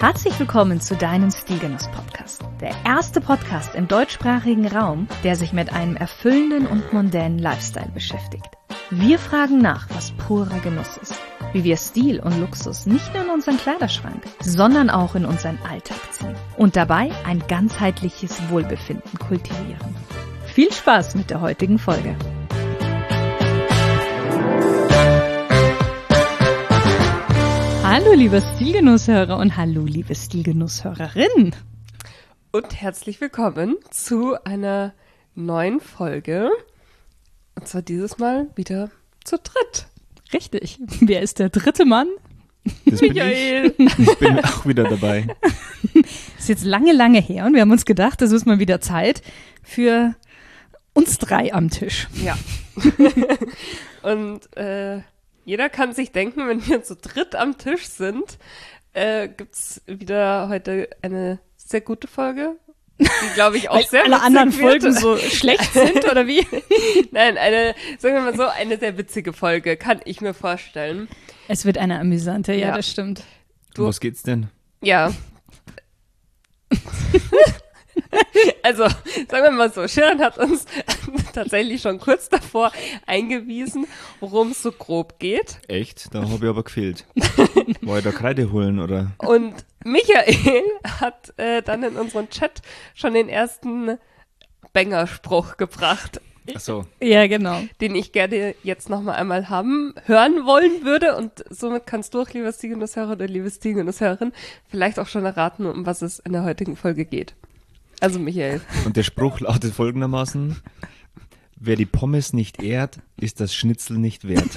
Herzlich willkommen zu deinem Stilgenuss-Podcast. Der erste Podcast im deutschsprachigen Raum, der sich mit einem erfüllenden und mondänen Lifestyle beschäftigt. Wir fragen nach, was purer Genuss ist. Wie wir Stil und Luxus nicht nur in unseren Kleiderschrank, sondern auch in unseren Alltag ziehen. Und dabei ein ganzheitliches Wohlbefinden kultivieren. Viel Spaß mit der heutigen Folge. Hallo liebe Stilgenusshörer und hallo liebe Stilgenusshörerin. Und herzlich willkommen zu einer neuen Folge. Und zwar dieses Mal wieder zu dritt. Richtig. Wer ist der dritte Mann? Das bin Michael. ich bin auch wieder dabei. Ist jetzt lange her und wir haben uns gedacht, das ist mal wieder Zeit für uns drei am Tisch. Ja. Und jeder kann sich denken, wenn wir zu dritt am Tisch sind, gibt's wieder heute eine sehr gute Folge, die, glaube ich, auch Weil sehr alle witzig anderen wird. Folgen so schlecht sind, oder wie? Nein, sagen wir mal so, eine sehr witzige Folge, kann ich mir vorstellen. Es wird eine amüsante, ja, Ja. das stimmt. Um was geht's denn? Ja. Also, sagen wir mal so, Sharon hat uns tatsächlich schon kurz davor eingewiesen, worum es so grob geht. Echt? Da habe ich aber gefehlt. War ich da Kreide holen, oder? Und Michael hat dann in unseren Chat schon den ersten Banger-Spruch gebracht, Ach so. Ja, genau. den ich gerne jetzt nochmal einmal hören wollen würde. Und somit kannst du auch, lieber Stilgenusshörer oder liebe Stilgenusshörerin, vielleicht auch schon erraten, um was es in der heutigen Folge geht. Also Michael. Und der Spruch lautet folgendermaßen: Wer die Pommes nicht ehrt, ist das Schnitzel nicht wert.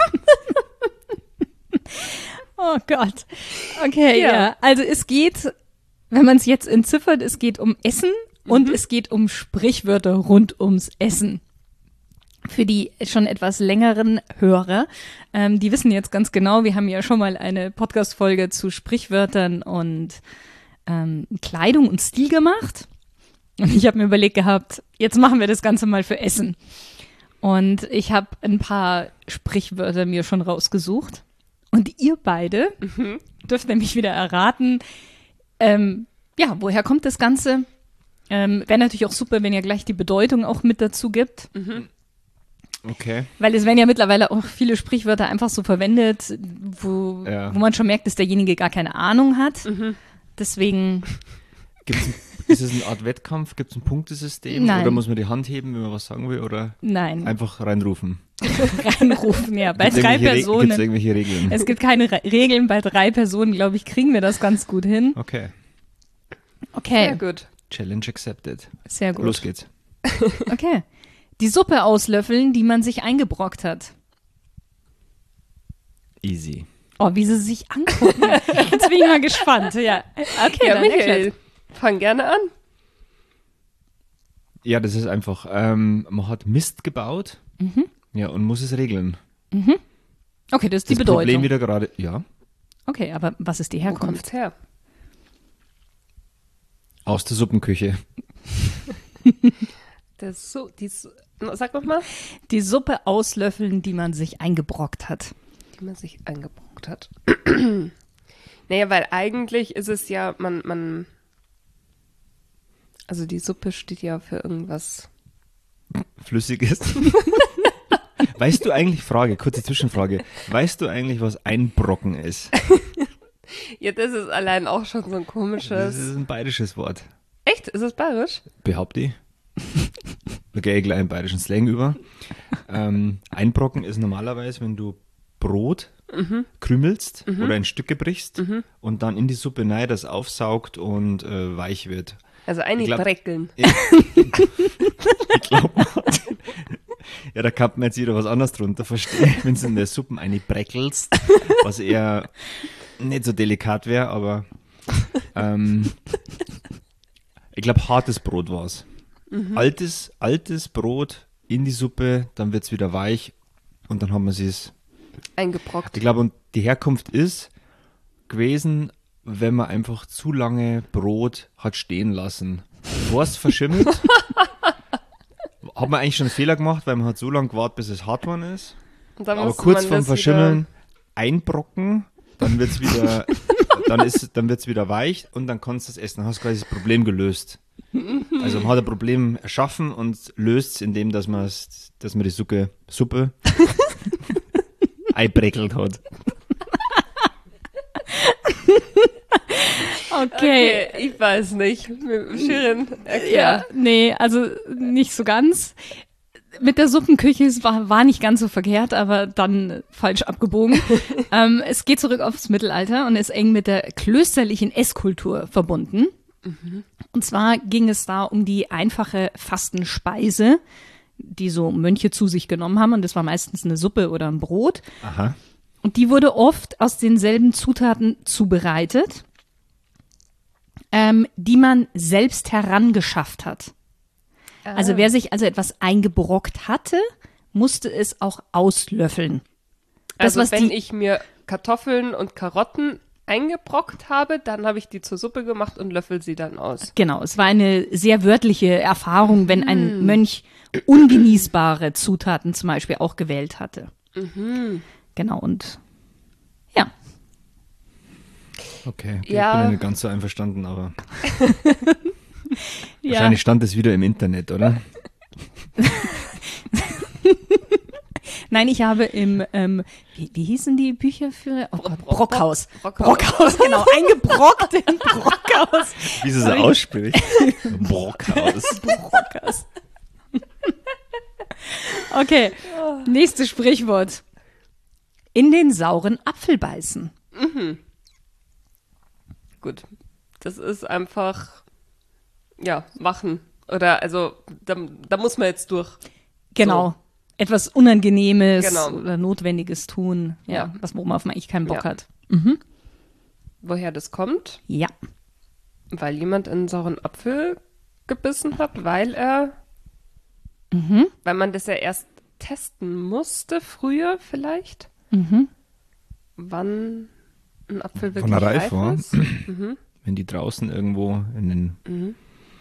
Oh Gott. Okay, Ja. ja. Also es geht, wenn man es jetzt entziffert, es geht um Essen und es geht um Sprichwörter rund ums Essen. Für die schon etwas längeren Hörer, die wissen jetzt ganz genau, wir haben ja schon mal eine Podcast-Folge zu Sprichwörtern und Kleidung und Stil gemacht. Und ich habe mir überlegt gehabt, jetzt machen wir das Ganze mal für Essen. Und ich habe ein paar Sprichwörter mir schon rausgesucht. Und ihr beide dürft nämlich wieder erraten, ja, woher kommt das Ganze? Wäre natürlich auch super, wenn ihr gleich die Bedeutung auch mit dazu gibt. Okay. Weil es werden ja mittlerweile auch viele Sprichwörter einfach so verwendet, wo man schon merkt, dass derjenige gar keine Ahnung hat. Deswegen, Ist es eine Art Wettkampf? Gibt es ein Punktesystem? Nein. Oder muss man die Hand heben, wenn man was sagen will? Oder nein, einfach reinrufen? reinrufen, ja. Bei Gibt's 3 irgendwelche Personen. Gibt es irgendwelche Regeln? Es gibt keine Regeln, bei 3 Personen, glaube ich, kriegen wir das ganz gut hin. Okay. Okay, Sehr gut. Challenge accepted. sehr gut. Los geht's. Okay. Die Suppe auslöffeln, die man sich eingebrockt hat. Easy. Oh, wie sie sich angucken. Jetzt bin ich mal gespannt. Ja, okay, Ja, dann Michael, erklärt. fang gerne an. Ja, das ist einfach, man hat Mist gebaut, ja, und muss es regeln. Okay, das ist die Das Bedeutung. Problem wieder gerade, ja, Okay, aber was ist die Wo Herkunft? kommt's her? aus der Suppenküche. Sag nochmal. Die Suppe auslöffeln, die man sich eingebrockt hat. Die man sich eingebrockt hat. Naja, weil eigentlich ist es ja, also die Suppe steht ja für irgendwas. Flüssiges. Weißt du eigentlich, kurze Zwischenfrage, weißt du eigentlich, was ein Brocken ist? Ja, das ist allein auch schon so ein Das komisches. ist ein bayerisches Wort. Echt? Ist es bayerisch? Behaupte ich. Da gehe ich gleich einen bayerischen Slang über. Ein Brocken ist normalerweise, wenn du Brot krümelst oder in Stücke brichst und dann in die Suppe rein das aufsaugt und weich wird. Also Ich glaub- Breckeln. Ich glaube, ja, da kann man jetzt wieder was anderes drunter verstehen, wenn du in der Suppe eine breckelst, was eher nicht so delikat wäre, aber ich glaube, hartes Brot war es. Altes Brot in die Suppe, dann wird es wieder weich und dann haben wir es. Eingebrockt. Ich glaube, und die Herkunft ist gewesen, wenn man einfach zu lange Brot hat stehen lassen. Bevor es verschimmelt, hat man eigentlich schon einen Fehler gemacht, weil man hat so lange gewartet, bis es hart geworden ist. Und dann Aber musste kurz man vorm das Verschimmeln einbrocken, dann wird es wieder dann wird es wieder weich und dann kannst du es essen. Dann hast du quasi das Problem gelöst. Also man hat ein Problem erschaffen und löst es, indem dass man die Suppe einbreckelt hat. Okay. Ich weiß nicht. Shirin, erklär. Ja, nee, also nicht so ganz. Mit der Suppenküche, es war nicht ganz so verkehrt, aber dann falsch abgebogen. Es geht zurück aufs Mittelalter und ist eng mit der klösterlichen Esskultur verbunden. Und zwar ging es da um die einfache Fastenspeise, die so Mönche zu sich genommen haben. Und das war meistens eine Suppe oder ein Brot. Aha. Und die wurde oft aus denselben Zutaten zubereitet, die man selbst herangeschafft hat. Also wer sich also etwas eingebrockt hatte, musste es auch auslöffeln. Das, Also was wenn ich mir Kartoffeln und Karotten eingebrockt habe, dann habe ich die zur Suppe gemacht und löffel sie dann aus. Genau, es war eine sehr wörtliche Erfahrung, wenn ein Mönch ungenießbare Zutaten zum Beispiel auch gewählt hatte. Genau, und ja. Okay, ich Ja. bin ja nicht ganz so einverstanden, aber Ja. wahrscheinlich stand es wieder im Internet, oder? Nein, ich habe im, wie hießen die Bücher für? Oh Gott, Brockhaus. Brockhaus. Brockhaus, genau, eingebrockt im Brockhaus. Wie sie so ausspricht. Brockhaus. Brockhaus. Okay, nächstes Sprichwort. In den sauren Apfel beißen. Gut. Das ist einfach, ja, machen. Oder, also, da muss man jetzt durch. Genau. Etwas Unangenehmes Genau. oder Notwendiges tun. Ja, Ja. worauf man eigentlich keinen Bock Ja. hat. Woher das kommt? Ja. Weil jemand in einen sauren Apfel gebissen hat, weil man das ja erst testen musste, früher vielleicht, wann ein Apfel wirklich Wann er reif war. ist. Wenn die draußen irgendwo in den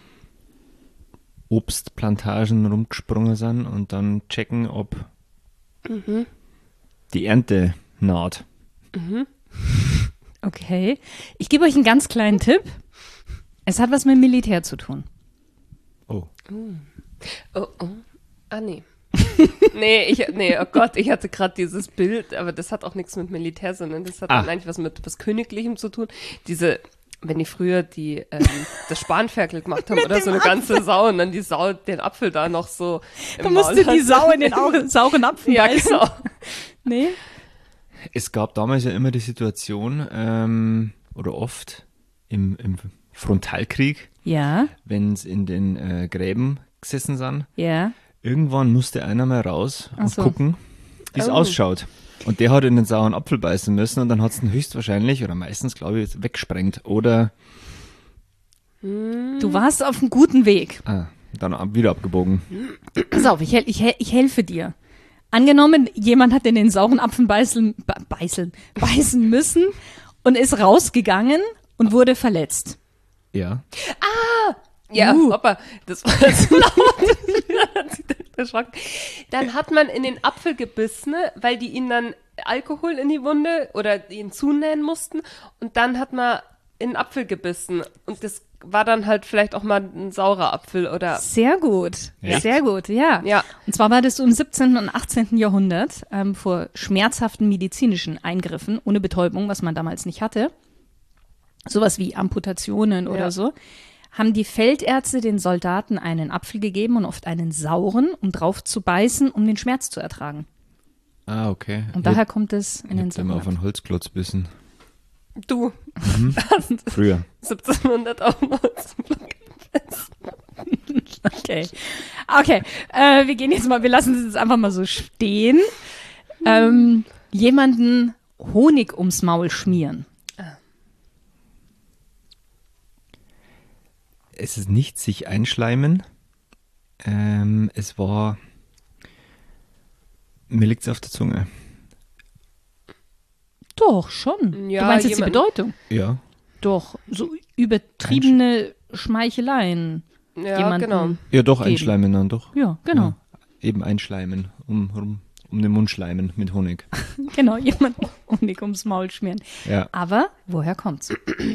Obstplantagen rumgesprungen sind und dann checken, ob die Ernte naht. Okay. Ich gebe euch einen ganz kleinen Tipp. Es hat was mit dem Militär zu tun. Oh. Oh. Ah, nee. Nee, oh Gott, ich hatte gerade dieses Bild, aber das hat auch nichts mit Militär, sondern das hat dann eigentlich was mit was Königlichem zu tun. Wenn die früher das Spanferkel gemacht haben oder so eine ganze Sau und dann die Sau den Apfel da noch so im Da Maul musste die hatte. Sau in den sauren Apfel Ja, beißen. genau. Nee? Es gab damals ja immer die Situation, oder oft im Frontalkrieg, Ja, wenn es in den Gräben gesessen sind, ja. irgendwann musste einer mal raus Ach und so. gucken, wie es Oh. ausschaut. Und der hat in den sauren Apfel beißen müssen und dann hat es ihn höchstwahrscheinlich oder meistens, glaube ich, weggesprengt. Oder Du warst auf einem guten Weg. dann wieder abgebogen. Pass auf, ich helfe dir. Angenommen, jemand hat in den sauren Apfel beißen müssen und ist rausgegangen und wurde verletzt. Ja. Ja, Hoppa, das war jetzt laut. Hat sich direkt erschrocken. Dann hat man in den Apfel gebissen, weil die ihnen dann Alkohol in die Wunde oder ihn zunähen mussten und dann hat man in den Apfel gebissen und das war dann halt vielleicht auch mal ein saurer Apfel oder Sehr gut. Echt? Sehr gut, ja. Ja. Und zwar war das so im 17. und 18. Jahrhundert vor schmerzhaften medizinischen Eingriffen ohne Betäubung, was man damals nicht hatte. Sowas wie Amputationen oder Ja. so. Haben die Feldärzte den Soldaten einen Apfel gegeben und oft einen sauren, um drauf zu beißen, um den Schmerz zu ertragen. Ah, okay. Und daher kommt es in den Ich hab immer sauren auf einen Holzklotz bissen. du Früher. 1700 auch noch. Okay. Okay, wir lassen es jetzt einfach mal so stehen. Jemanden Honig ums Maul schmieren. Es ist nicht sich einschleimen. Es war. Mir liegt's auf der Zunge. Doch, schon. Ja, du meinst jetzt die jemanden- Bedeutung? Ja. Doch, so übertriebene Schmeicheleien. Ja, Jemanden- genau. Ja, doch, Geben. einschleimen dann doch. Ja, genau. Ja, eben einschleimen. Rum um den Mund schleimen mit Honig. Genau, jemand Honig ums Maul schmieren. Ja. Aber woher kommt's?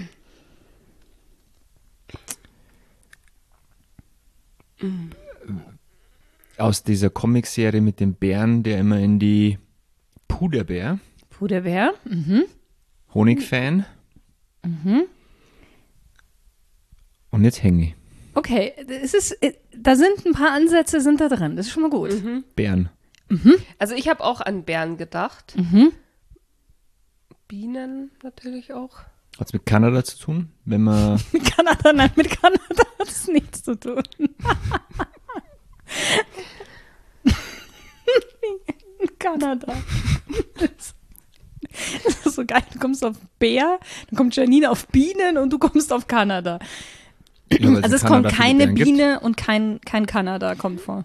Aus dieser Comicserie mit dem Bären, der immer in die Puderbär, Puderbär. Honigfan. Und jetzt hänge ich. Okay, da sind ein paar Ansätze sind da drin. Das ist schon mal gut. Bären. Also ich habe auch an Bären gedacht. Bienen natürlich auch. Hat es mit Kanada zu tun? Wenn man Mit Kanada, nein, mit Kanada hat es nichts zu tun. Kanada. Das ist so geil. Du kommst auf Bär, dann kommt Janine auf Bienen und du kommst auf Kanada. Ja, weil Also es in kommt Kanada viele keine Bären gibt. Biene und kein Kanada kommt vor.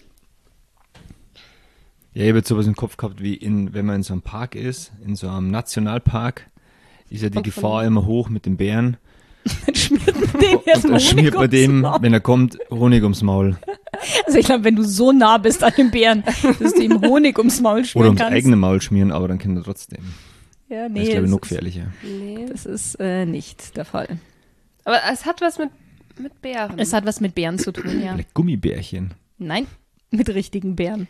Ja, ich habe jetzt sowas im Kopf gehabt, wie wenn man in so einem Park ist, in so einem Nationalpark, ist ja die Und Gefahr immer hoch mit den Bären. Dann schmiert man dem Und erstmal dann schmiert Honig man dem, ums Maul. wenn er kommt, Honig ums Maul. Also ich glaube, wenn du so nah bist an dem Bären, dass du ihm Honig ums Maul Oder schmieren ums kannst. eigene Maul schmieren, aber dann kann er trotzdem. Ja, Das nee, ist, glaube ich, das noch ist- gefährlicher. Nee. Das ist nicht der Fall. Aber es hat was mit Bären. Es hat was mit Bären zu tun, ja. Vielleicht Gummibärchen. Nein, mit richtigen Bären.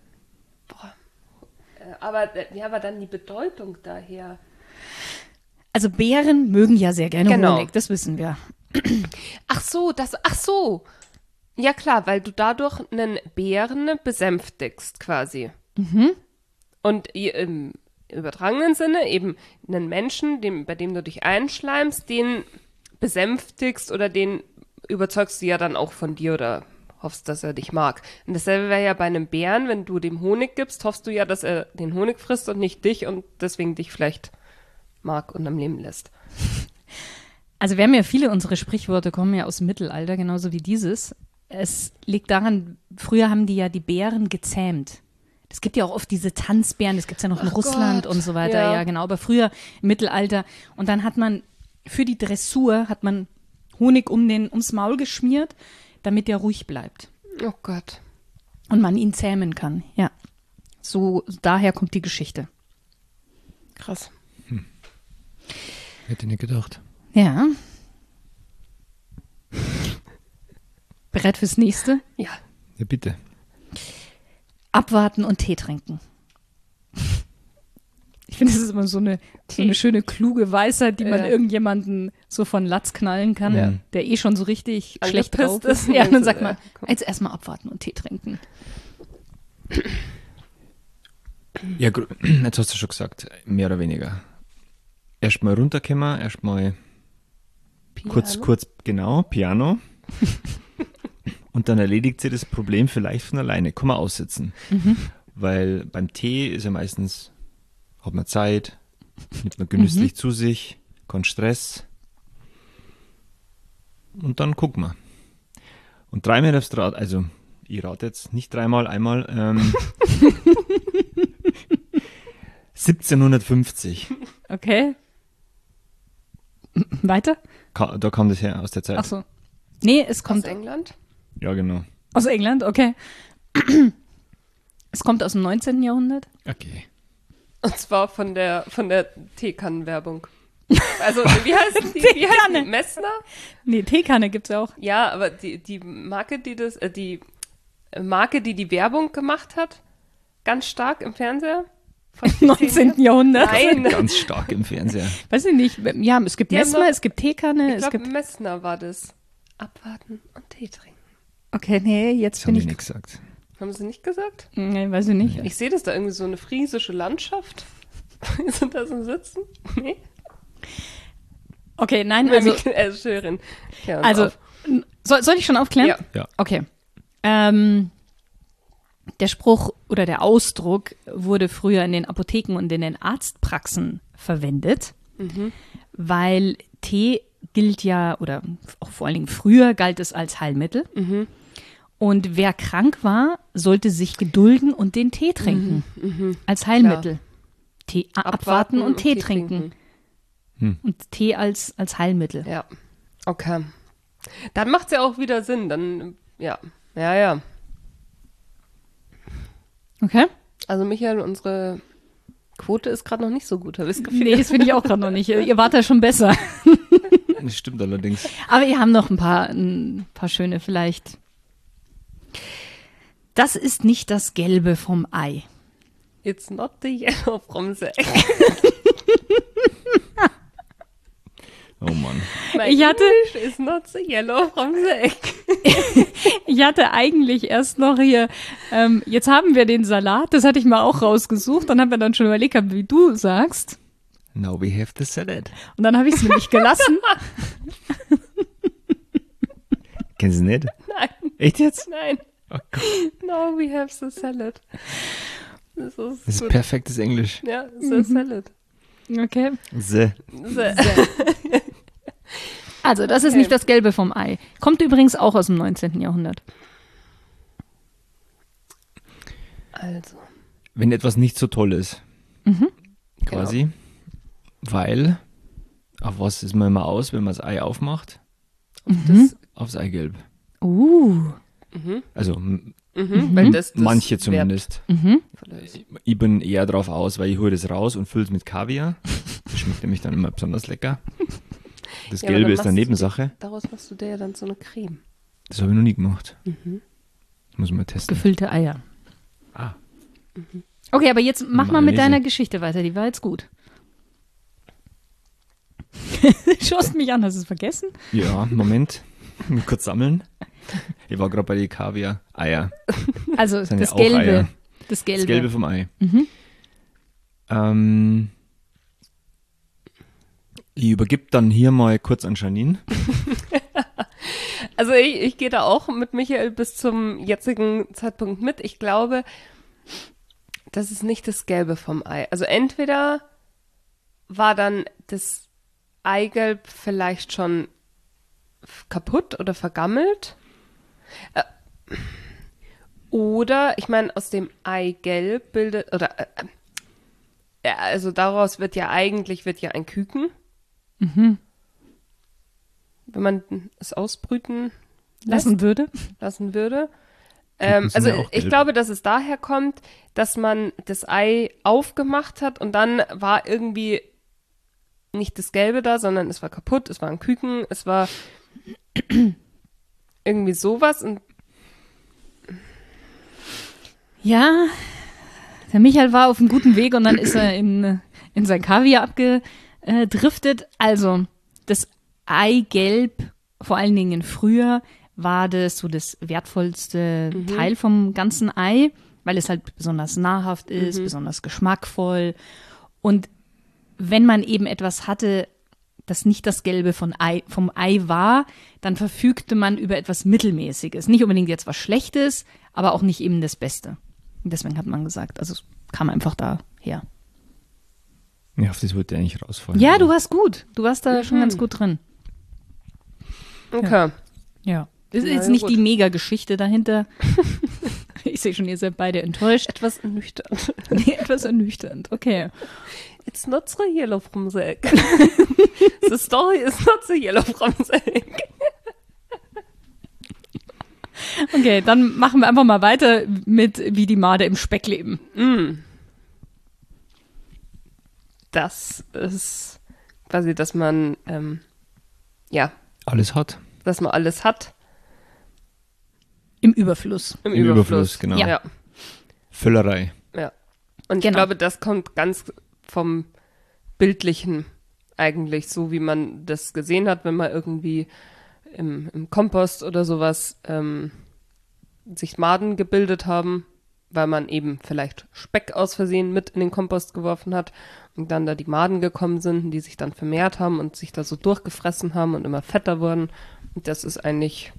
aber dann die Bedeutung daher. Also Bären mögen ja sehr gerne Genau. Honig, das wissen wir. Ach so. Ja klar, weil du dadurch einen Bären besänftigst quasi. Und im übertragenen Sinne eben einen Menschen, bei dem du dich einschleimst, den besänftigst oder den überzeugst du ja dann auch von dir oder hoffst, dass er dich mag. Und dasselbe wäre ja bei einem Bären, wenn du dem Honig gibst, hoffst du ja, dass er den Honig frisst und nicht dich und deswegen dich vielleicht mag und am Leben lässt. Also wir haben ja viele, unsere Sprichworte kommen ja aus dem Mittelalter, genauso wie dieses. Es liegt daran, früher haben die ja die Bären gezähmt. Es gibt ja auch oft diese Tanzbären, das gibt es ja noch in Ach Russland Gott, und so weiter, ja. ja genau, aber früher im Mittelalter. Und dann hat man für die Dressur, hat man Honig ums Maul geschmiert, damit der ruhig bleibt Oh Gott. und man ihn zähmen kann, ja. So, daher kommt die Geschichte. Krass. Hätte ich nicht gedacht. Ja. Bereit fürs nächste? Ja. Ja, bitte. Abwarten und Tee trinken. Ich finde, das ist immer so eine schöne, kluge Weisheit, die man irgendjemanden so von Latz knallen kann, Ja. der eh schon so richtig schlecht Angepisst drauf ist. ist. Ja, und dann sagt Ja, man, komm. jetzt erstmal abwarten und Tee trinken. Ja, jetzt hast du schon gesagt, mehr oder weniger. Erstmal runterkommen, erstmal kurz, genau, Piano. Und dann erledigt sich das Problem vielleicht von alleine. Kann man aussitzen. Weil beim Tee ist ja meistens, hat man Zeit, nimmt man genüsslich zu sich, kein Stress. Und dann gucken wir. Und dreimal aufs Rad, also ich rate jetzt nicht dreimal, einmal. 1750. Okay. Weiter? Da kam das her aus der Zeit. Ach so. Nee, es Aus kommt England? Ja, genau. aus England, okay. Es kommt aus dem 19. Jahrhundert. Okay. Und zwar von der Teekannenwerbung. Also, wie heißt die? Wie heißt die? Messner? Nee, Teekanne gibt's ja auch. Ja, aber die Marke, die die Werbung gemacht hat, ganz stark im Fernseher. Von Im 19. Jahrhundert. Nein, Ganz stark im Fernseher. Weiß ich nicht. Ja, es gibt Die haben Messmer, noch- es gibt Teekanne, ich es glaube, gibt. Messner war das. Abwarten und Tee trinken. Okay, nee, jetzt Das bin haben ich. die nicht gesagt. Haben sie nicht gesagt? Nee, weiß ich nicht. Ich sehe das da irgendwie so eine friesische Landschaft. Sind da so sitzen? Nee. Okay, nein, also, Schörin. Ja, also soll ich schon aufklären? Ja. Ja. Okay. Der Spruch oder der Ausdruck wurde früher in den Apotheken und in den Arztpraxen verwendet, weil Tee gilt ja, oder auch vor allen Dingen früher galt es als Heilmittel. Und wer krank war, sollte sich gedulden und den Tee trinken. Als Heilmittel. Tee, abwarten und Tee trinken. Und Tee als Heilmittel. Ja. Okay. Dann macht es ja auch wieder Sinn. Dann, ja. Okay? Also Michael, unsere Quote ist gerade noch nicht so gut, habe ich das Gefühl. Nee, das finde ich auch gerade noch nicht. Ihr wart da schon besser. Das stimmt allerdings. Aber ihr habt noch ein paar schöne vielleicht. Das ist nicht das Gelbe vom Ei. It's not the yellow from the egg. Oh Mann. My Ich hatte- English is not the yellow from the egg. Ich hatte eigentlich erst noch hier, jetzt haben wir den Salat, das hatte ich mal auch rausgesucht. Dann haben wir dann schon überlegt, wie du sagst. Now we have the salad. Und dann habe ich es nämlich gelassen. Kennst du nicht? Nein, Echt jetzt? nein. Oh Gott. No, we have the salad. Das ist, Das ist gut. perfektes Englisch. Ja, the salad. Okay. The. The. Also, das ist Okay. nicht das Gelbe vom Ei. Kommt übrigens auch aus dem 19. Jahrhundert. Also. Wenn etwas nicht so toll ist. Quasi. Weil, auf was ist man immer aus, wenn man das Ei aufmacht? Das, Aufs Eigelb. weil Also das manche Wert zumindest. vielleicht. Ich bin eher drauf aus, weil ich hole das raus und fülle es mit Kaviar. Das schmeckt nämlich dann immer besonders lecker. Das Ja, aber Gelbe dann ist eine machst du- Nebensache. Daraus machst du dir ja dann so eine Creme. Das habe ich noch nie gemacht. Muss man testen. Gefüllte Eier. Ah. Okay, aber jetzt mach mal mit Mayonnaise. deiner Geschichte weiter. Die war jetzt gut. Schaust mich an, hast du es vergessen? Ja, Moment. Mal kurz sammeln. Ich war gerade bei den Kaviar-Eier. Also Sind das ja auch Gelbe. Eier. Das Gelbe. Das Gelbe vom Ei. Ich übergebe dann hier mal kurz an Janine. Also ich gehe da auch mit Michael bis zum jetzigen Zeitpunkt mit. Ich glaube, das ist nicht das Gelbe vom Ei. Also entweder war dann das Eigelb vielleicht schon kaputt oder vergammelt. Oder, ich meine, aus dem Eigelb bildet, oder, ja, also daraus wird ja eigentlich ein Küken. Wenn man es ausbrüten lassen würde. lassen würde. Küken sind Also ja auch ich gelb. glaube, dass es daher kommt, dass man das Ei aufgemacht hat und dann war irgendwie nicht das Gelbe da, sondern es war kaputt, es war ein Küken, es war irgendwie sowas und Ja, der Michael war auf einem guten Weg und dann ist er in sein Kaviar abgedriftet. Also, das Eigelb, vor allen Dingen früher, war das so das wertvollste Teil vom ganzen Ei, weil es halt besonders nahrhaft ist, besonders geschmackvoll. Und wenn man eben etwas hatte, das nicht das Gelbe vom Ei war, dann verfügte man über etwas Mittelmäßiges. Nicht unbedingt jetzt was Schlechtes, aber auch nicht eben das Beste. Und deswegen hat man gesagt, also es kam einfach daher. Ja, auf das wollte ich eigentlich rausfallen. Ja, du warst gut. Du warst da schon ganz gut drin. okay. Ja. Das ist Na jetzt ja, nicht gut. die Mega-Geschichte dahinter. Ich sehe schon, ihr seid beide enttäuscht. Etwas ernüchternd. Nee, etwas ernüchternd. Okay. It's not the yellow from the egg. The story is not the yellow from the egg. Okay, dann machen wir einfach mal weiter mit wie die Made im Speck leben. Das ist quasi, dass man, Alles hat. dass man alles hat Im Überfluss. im Im Überfluss. Überfluss, genau. Ja. Völlerei. Ja. Und ich Genau. glaube, das kommt ganz vom Bildlichen eigentlich, so wie man das gesehen hat, wenn man irgendwie im Kompost oder sowas sich Maden gebildet haben, weil man eben vielleicht Speck aus Versehen mit in den Kompost geworfen hat und dann da die Maden gekommen sind, die sich dann vermehrt haben und sich da so durchgefressen haben und immer fetter wurden. Und das ist eigentlich,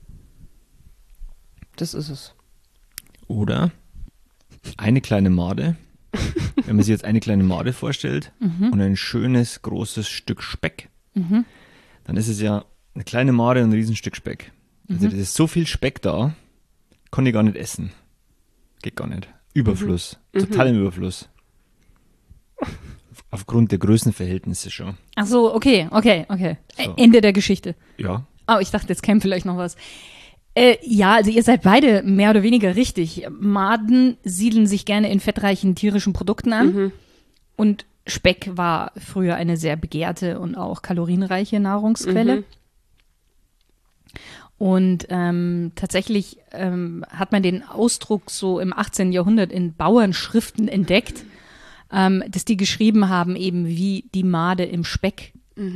das ist es. Oder eine kleine Made. Wenn man sich jetzt eine kleine Made vorstellt und ein schönes, großes Stück Speck, dann ist es ja eine kleine Made und ein Riesenstück Speck. Also das ist so viel Speck da, kann ich gar nicht essen. Geht gar nicht. Überfluss. Total im Überfluss. Aufgrund der Größenverhältnisse schon. Ach so, okay. So. Ende der Geschichte. Ja. Oh, ich dachte, jetzt käme vielleicht noch was. Ja, also ihr seid beide mehr oder weniger richtig. Maden siedeln sich gerne in fettreichen tierischen Produkten an. Und Speck war früher eine sehr begehrte und auch kalorienreiche Nahrungsquelle. Und tatsächlich hat man den Ausdruck so im 18. Jahrhundert in Bauernschriften entdeckt, dass die geschrieben haben, eben wie die Made im Speck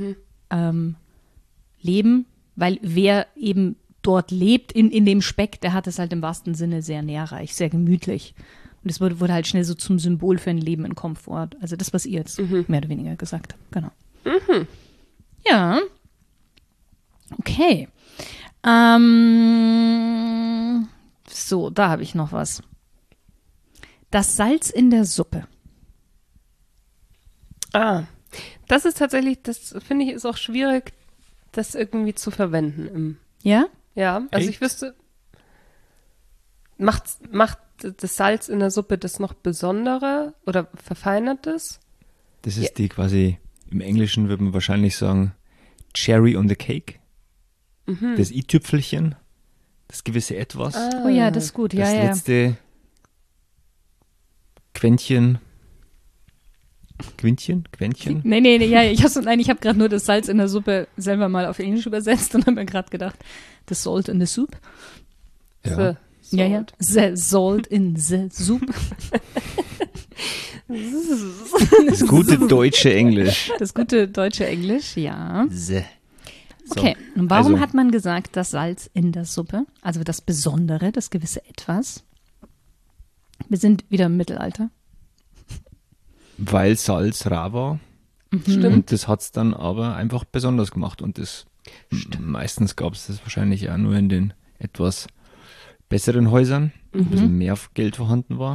leben, weil wer eben dort lebt in dem Speck, der hat es halt im wahrsten Sinne sehr nährreich, sehr gemütlich. Und es wurde halt schnell so zum Symbol für ein Leben in Komfort. Also das, was ihr jetzt mehr oder weniger gesagt habt. Genau. Ja. Okay. So, da habe ich noch was. Das Salz in der Suppe. Das ist tatsächlich, das finde ich, ist auch schwierig, das irgendwie zu verwenden. Ja? Ja, also ich wüsste, macht das Salz in der Suppe das noch besonderer oder verfeinert es? Das ist die quasi, im Englischen würde man wahrscheinlich sagen, Cherry on the Cake. Das i-Tüpfelchen, das gewisse Etwas. Oh ja, das ist gut. Ja, das ja. letzte Quäntchen. Nee, ja, ich habe gerade nur das Salz in der Suppe selber mal auf Englisch übersetzt und habe mir gerade gedacht, the salt in the soup. Ja. Ja. The salt in the soup. Das gute deutsche Englisch. Das gute deutsche Englisch, ja. So. Okay, und warum also- hat man gesagt, das Salz in der Suppe? Also das Besondere, das gewisse Etwas. Wir sind wieder im Mittelalter. Weil Salz rar war. Stimmt. Und das hat es dann aber einfach besonders gemacht. Und das meistens gab es das wahrscheinlich auch nur in den etwas besseren Häusern, wo ein bisschen mehr Geld vorhanden war.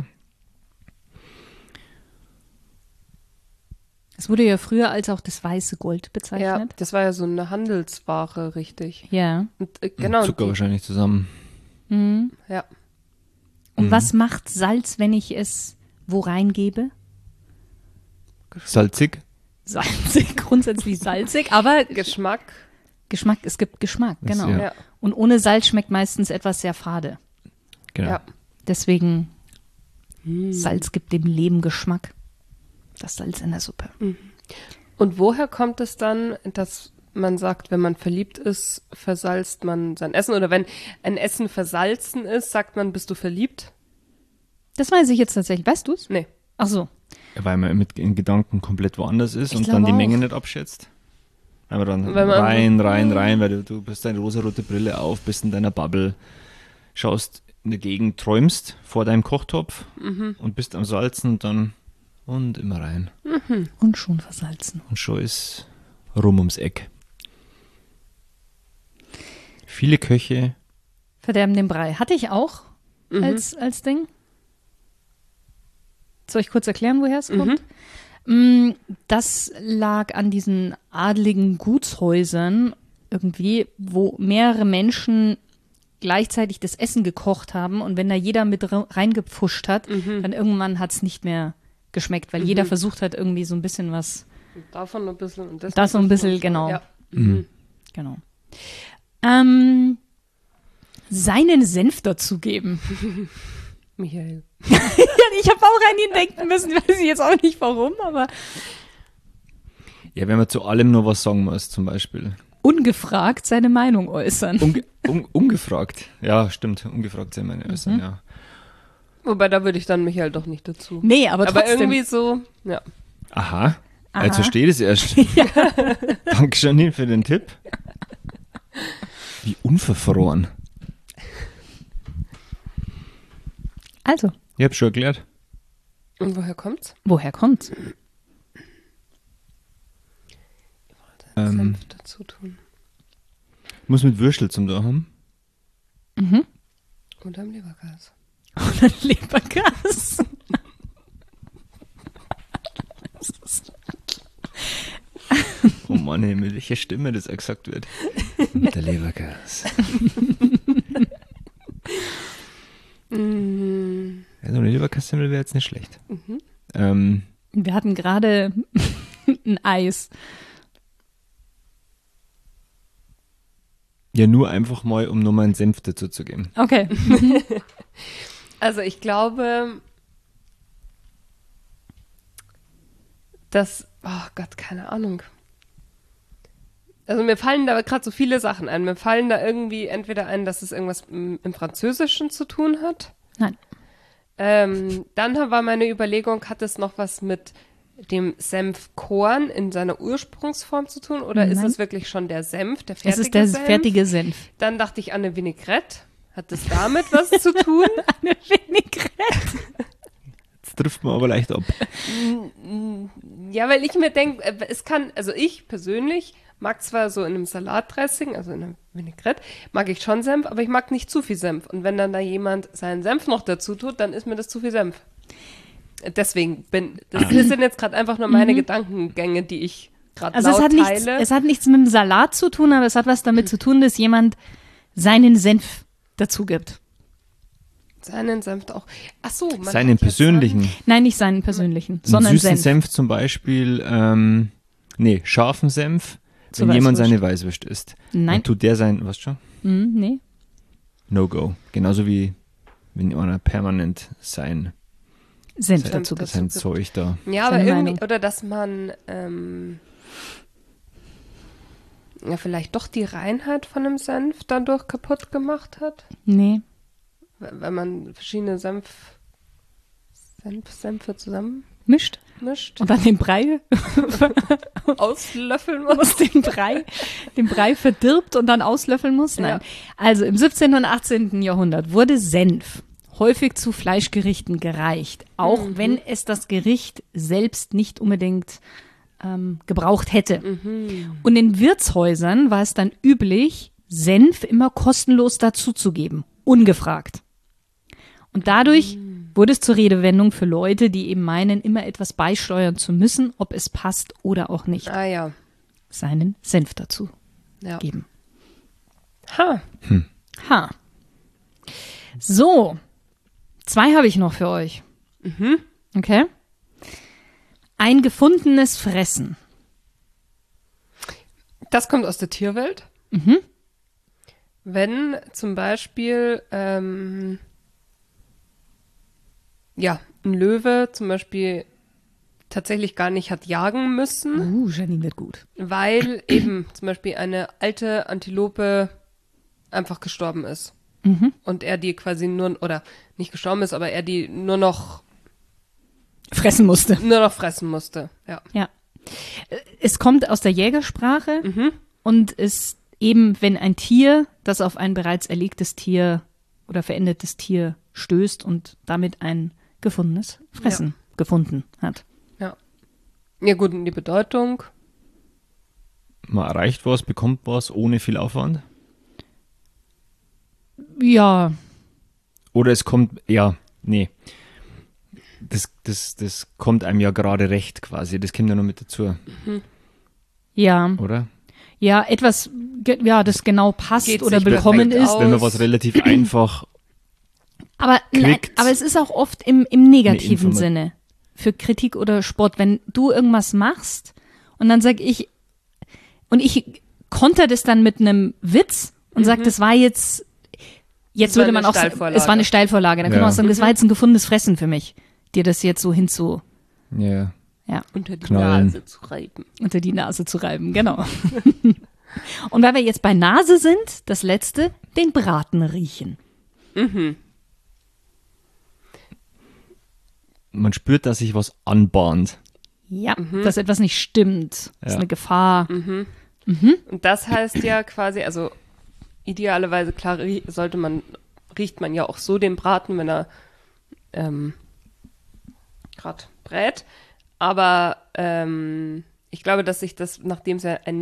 Es wurde ja früher als auch das weiße Gold Ja, bezeichnet. das war ja so eine Handelsware, richtig. Ja. Und, genau. Zucker wahrscheinlich zusammen. Ja. Und was macht Salz, wenn ich es wo reingebe? Salzig. Salzig, grundsätzlich salzig, aber Geschmack. Geschmack, es gibt Geschmack, Das- genau. ja. Ja. Und ohne Salz schmeckt meistens etwas sehr fade. Genau. Ja. Deswegen, Salz gibt dem Leben Geschmack. Das Salz in der Suppe. Und woher kommt es dann, dass man sagt, wenn man verliebt ist, versalzt man sein Essen? Oder wenn ein Essen versalzen ist, sagt man, bist du verliebt? Das weiß ich jetzt tatsächlich. Weißt du es? Nee. Ach so. Weil man mit in Gedanken komplett woanders ist Ich und glaub dann die auch. Menge nicht abschätzt. Weil man dann Weil man rein, weil du bist deine rosarote Brille auf, bist in deiner Bubble, schaust in der Gegend, träumst vor deinem Kochtopf und bist am Salzen und immer rein. Und schon versalzen. Und schon ist rum ums Eck. Viele Köche, Verderben den Brei. Hatte ich auch als Ding. Soll ich kurz erklären, woher es kommt? Das lag an diesen adligen Gutshäusern irgendwie, wo mehrere Menschen gleichzeitig das Essen gekocht haben und wenn da jeder mit reingepfuscht hat, dann irgendwann hat es nicht mehr geschmeckt, weil jeder versucht hat, irgendwie so ein bisschen was, Und davon ein bisschen und das so ein bisschen, und so. genau. Ja. Genau. Seinen Senf dazugeben. Michael. Ja, ich habe auch an ihn denken müssen, weiß ich jetzt auch nicht warum, aber ja, wenn man zu allem nur was sagen muss, zum Beispiel. ungefragt seine Meinung äußern. Ungefragt. Ja, stimmt, ungefragt sind meine Äußern, ja. Wobei, da würde ich dann Michael doch nicht dazu. Nee, aber Aber trotzdem. irgendwie so, ja. Aha. Jetzt verstehe ich es erst. Dankeschön für den Tipp. Wie unverfroren. Also, Ich habe schon erklärt. Und woher kommt's? woher kommt's? Senf dazu tun. Muss mit Würstel zum da haben. Oder am Lebergas. Oder Lebergas. Oh Mann, ey, mit welcher Stimme das auch gesagt wird. Mit der Lebergas. Also eine Leberkassemmel wäre jetzt nicht schlecht. Wir hatten gerade ein Eis. Ja, nur einfach mal, um nochmal einen Senf dazu zu geben. Okay. Also ich glaube, oh Gott, keine Ahnung. Also mir fallen da gerade so viele Sachen ein. Mir fallen da irgendwie entweder ein, dass es irgendwas im Französischen zu tun hat. Nein. Dann war meine Überlegung, hat es noch was mit dem Senfkorn in seiner Ursprungsform zu tun? Oder ist Nein. es wirklich schon der Senf, der fertige Es ist der Senf? fertige Senf. Dann dachte ich an eine Vinaigrette. Hat das damit was zu tun? Eine Vinaigrette. Jetzt trifft man aber leicht ab. Ja, weil ich mir denke, also ich persönlich mag zwar so in einem Salatdressing, also in einem Vinaigrette, mag ich schon Senf, aber ich mag nicht zu viel Senf. Und wenn dann da jemand seinen Senf noch dazu tut, dann ist mir das zu viel Senf. Deswegen das sind jetzt gerade einfach nur meine Gedankengänge, die ich gerade Also laut teile. es hat nichts mit dem Salat zu tun, aber es hat was damit zu tun, dass jemand seinen Senf dazu gibt. Seinen Senf auch. Ach so, man Seinen hat jetzt persönlichen. Nein, nicht seinen persönlichen, Einen sondern süßen Senf. Senf zum Beispiel, scharfen Senf, Zu wenn jemand Weißwurst. seine Weißwurst isst. Nein. Dann tut der sein, was schon? Nee. No-Go. Genauso wie wenn einer permanent sein Senf Senf dazu dazu gibt. Zeug da. Ja, aber Seine irgendwie, Meinung. oder dass man ja vielleicht doch die Reinheit von einem Senf dadurch kaputt gemacht hat, Nee. wenn man verschiedene Senfe zusammenmischt, Mischt. Und dann den Brei auslöffeln muss. muss, den Brei verdirbt und dann auslöffeln muss. Nein. Ja. Also im 17. und 18. Jahrhundert wurde Senf häufig zu Fleischgerichten gereicht, auch wenn es das Gericht selbst nicht unbedingt gebraucht hätte. Und in Wirtshäusern war es dann üblich, Senf immer kostenlos dazuzugeben, ungefragt. Und dadurch wurde es zur Redewendung für Leute, die eben meinen, immer etwas beisteuern zu müssen, ob es passt oder auch nicht, Ah ja. seinen Senf dazu Ja. geben. Ha. Ha. So, 2 habe ich noch für euch. Okay. Ein gefundenes Fressen. Das kommt aus der Tierwelt. Wenn zum Beispiel ein Löwe zum Beispiel tatsächlich gar nicht hat jagen müssen, Janine wird gut. weil eben zum Beispiel eine alte Antilope einfach gestorben ist. Und er die quasi oder nicht gestorben ist, aber er die nur noch Fressen musste. fressen musste. Ja. Ja. Es kommt aus der Jägersprache und ist eben, wenn ein Tier, das auf ein bereits erlegtes Tier oder verendetes Tier stößt und damit ein gefundenes Fressen gefunden hat. Ja. Ja gut, und die Bedeutung. Man erreicht was, bekommt was ohne viel Aufwand. Ja, Oder es kommt, nee. Das kommt einem ja gerade recht quasi. Das kommt ja noch mit dazu, ja, oder? ja, etwas, das genau passt Geht oder sich bekommen perfekt ist. aus. Wenn man was relativ einfach Aber, kriegt. aber es ist auch oft im negativen Eine Sinne für Kritik oder Sport, wenn du irgendwas machst und dann sag ich, und ich konter das dann mit einem Witz und sag, das war jetzt Das war würde man eine auch sagen, Steilvorlage. es war eine Steilvorlage, dann kann man Ja. auch sagen, das war jetzt ein gefundenes Fressen für mich, dir das jetzt so Ja. Unter die Knallen. Nase zu reiben. unter die Nase zu reiben, genau. Und weil wir jetzt bei Nase sind, das letzte, den Braten riechen. Man spürt, dass sich was anbahnt. Ja, dass etwas nicht stimmt. Das ist Ja. eine Gefahr. Und das heißt ja quasi, also idealerweise, klar, riecht man ja auch so den Braten, wenn er gerade brät. Aber ich glaube, dass sich das, nachdem es ja ein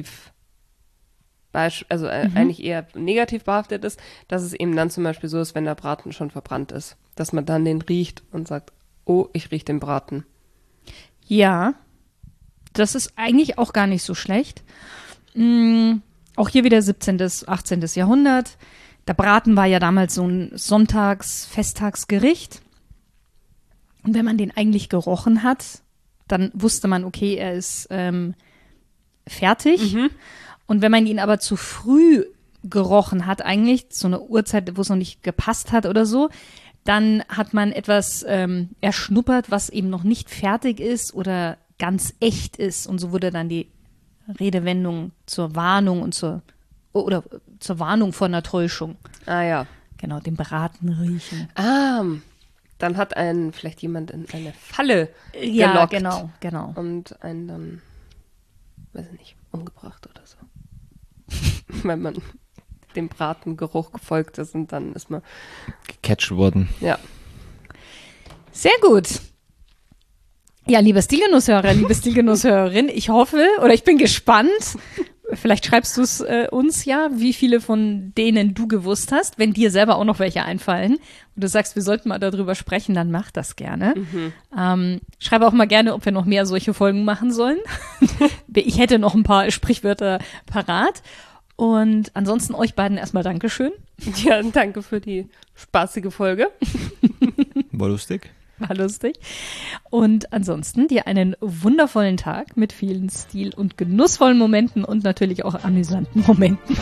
eigentlich eher negativ behaftet ist, dass es eben dann zum Beispiel so ist, wenn der Braten schon verbrannt ist, dass man dann den riecht und sagt, oh, ich rieche den Braten. Ja, das ist eigentlich auch gar nicht so schlecht. Auch hier wieder 17. bis 18. Jahrhundert. Der Braten war ja damals so ein Festtagsgericht. Und wenn man den eigentlich gerochen hat, dann wusste man, okay, er ist fertig. Und wenn man ihn aber zu früh gerochen hat eigentlich, so eine Uhrzeit, wo es noch nicht gepasst hat oder so, dann hat man etwas erschnuppert, was eben noch nicht fertig ist oder ganz echt ist. Und so wurde dann die Redewendung zur Warnung und zur Warnung vor einer Täuschung. Ah ja. Genau, dem Braten riechen. Dann hat einen vielleicht jemand in eine Falle Ja, gelockt. genau. Und einen dann, weiß ich nicht, umgebracht oder so. Wenn man dem Bratengeruch gefolgt ist und dann ist man Gecatcht worden. Ja. Sehr gut. Ja, lieber Stilgenusshörer, liebe Stilgenusshörerin, ich hoffe oder ich bin gespannt, vielleicht schreibst du es uns ja, wie viele von denen du gewusst hast. Wenn dir selber auch noch welche einfallen und du sagst, wir sollten mal darüber sprechen, dann mach das gerne. Schreibe auch mal gerne, ob wir noch mehr solche Folgen machen sollen. Ich hätte noch ein paar Sprichwörter parat. Und ansonsten euch beiden erstmal Dankeschön. Ja, danke für die spaßige Folge. War lustig. War lustig. Und ansonsten dir einen wundervollen Tag mit vielen stil- und genussvollen Momenten und natürlich auch amüsanten Momenten.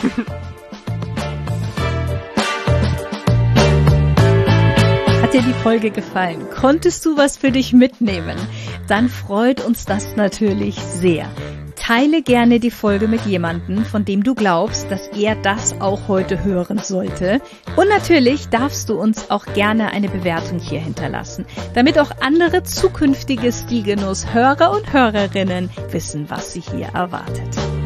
Hat dir die Folge gefallen? Konntest du was für dich mitnehmen? Dann freut uns das natürlich sehr. Teile gerne die Folge mit jemandem, von dem du glaubst, dass er das auch heute hören sollte. Und natürlich darfst du uns auch gerne eine Bewertung hier hinterlassen, damit auch andere zukünftige Stilgenuss-Hörer und Hörerinnen wissen, was sie hier erwartet.